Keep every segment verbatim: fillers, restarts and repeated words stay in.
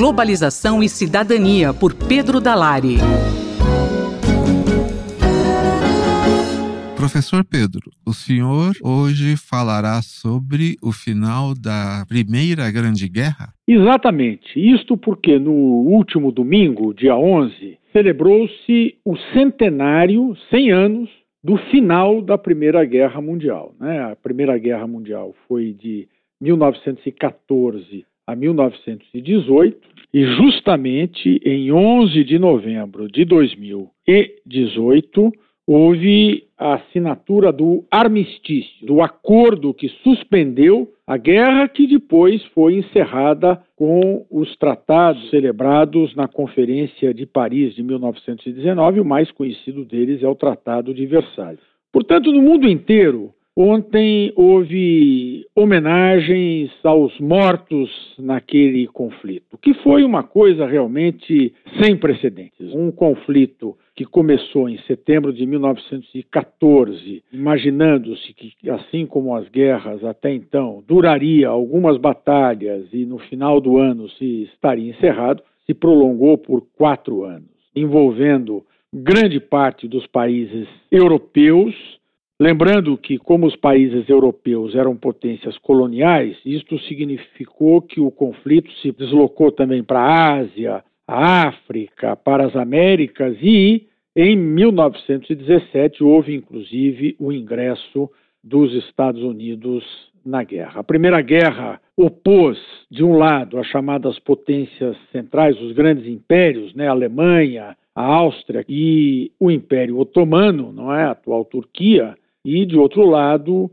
Globalização e Cidadania, por Pedro Dalari. Professor Pedro, o senhor hoje falará sobre o final da Primeira Grande Guerra? Exatamente. Isto porque no último domingo, dia onze, celebrou-se o centenário, cem anos, do final da Primeira Guerra Mundial, né? A Primeira Guerra Mundial foi de mil novecentos e quatorze a mil novecentos e dezoito e justamente em onze de novembro de dois mil e dezoito houve a assinatura do armistício, do acordo que suspendeu a guerra, que depois foi encerrada com os tratados celebrados na Conferência de Paris de mil novecentos e dezenove. O mais conhecido deles é o Tratado de Versalhes. Portanto, no mundo inteiro, ontem houve homenagens aos mortos naquele conflito, que foi uma coisa realmente sem precedentes. Um conflito que começou em setembro de mil novecentos e quatorze, imaginando-se que, assim como as guerras até então, duraria algumas batalhas e no final do ano se estaria encerrado, se prolongou por quatro anos, envolvendo grande parte dos países europeus. Lembrando que, como os países europeus eram potências coloniais, isto significou que o conflito se deslocou também para a Ásia, a África, para as Américas e, em mil novecentos e dezessete, houve inclusive o ingresso dos Estados Unidos na guerra. A Primeira Guerra opôs, de um lado, as chamadas potências centrais, os grandes impérios, né, a Alemanha, a Áustria e o Império Otomano, não é, a atual Turquia, e, de outro lado,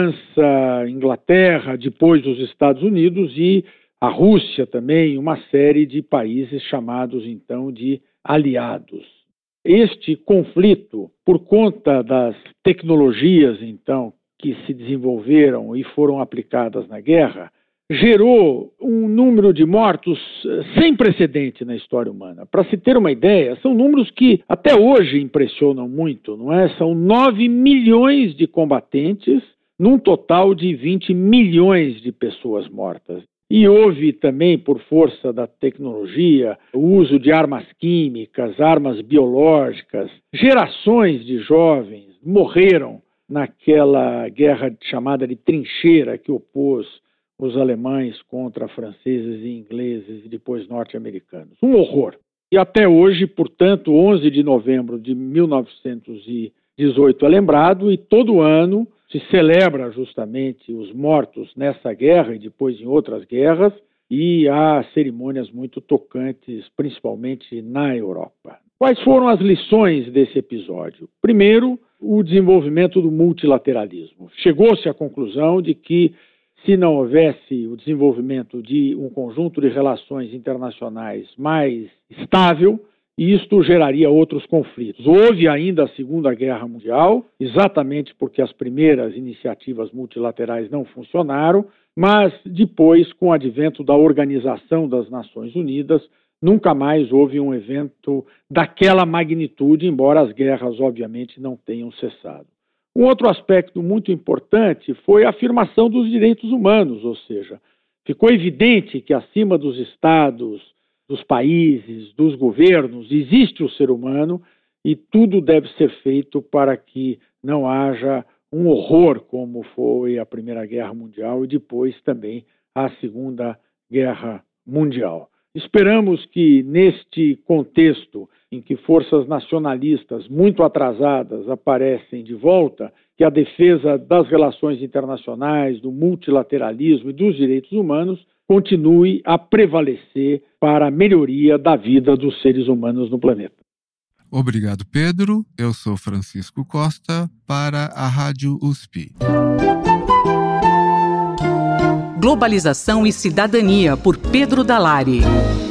França, Inglaterra, depois os Estados Unidos e a Rússia também, uma série de países chamados, então, de aliados. Este conflito, por conta das tecnologias, então, que se desenvolveram e foram aplicadas na guerra, gerou um número de mortos sem precedente na história humana. Para se ter uma ideia, são números que até hoje impressionam muito, não é? São nove milhões de combatentes, num total de vinte milhões de pessoas mortas. E houve também, por força da tecnologia, o uso de armas químicas, armas biológicas. Gerações de jovens morreram naquela guerra chamada de trincheira que opôs os alemães contra franceses e ingleses e depois norte-americanos. Um horror. E até hoje, portanto, onze de novembro de mil novecentos e dezoito é lembrado e todo ano se celebra justamente os mortos nessa guerra e depois em outras guerras, e há cerimônias muito tocantes, principalmente na Europa. Quais foram as lições desse episódio? Primeiro, o desenvolvimento do multilateralismo. Chegou-se à conclusão de que, se não houvesse o desenvolvimento de um conjunto de relações internacionais mais estável, isto geraria outros conflitos. Houve ainda a Segunda Guerra Mundial, exatamente porque as primeiras iniciativas multilaterais não funcionaram, mas depois, com o advento da Organização das Nações Unidas, nunca mais houve um evento daquela magnitude, embora as guerras, obviamente, não tenham cessado. Um outro aspecto muito importante foi a afirmação dos direitos humanos, ou seja, ficou evidente que acima dos estados, dos países, dos governos, existe o ser humano e tudo deve ser feito para que não haja um horror como foi a Primeira Guerra Mundial e depois também a Segunda Guerra Mundial. Esperamos que, neste contexto em que forças nacionalistas muito atrasadas aparecem de volta, que a defesa das relações internacionais, do multilateralismo e dos direitos humanos continue a prevalecer para a melhoria da vida dos seres humanos no planeta. Obrigado, Pedro. Eu sou Francisco Costa, para a Rádio U S P. Globalização e Cidadania, por Pedro Dalari.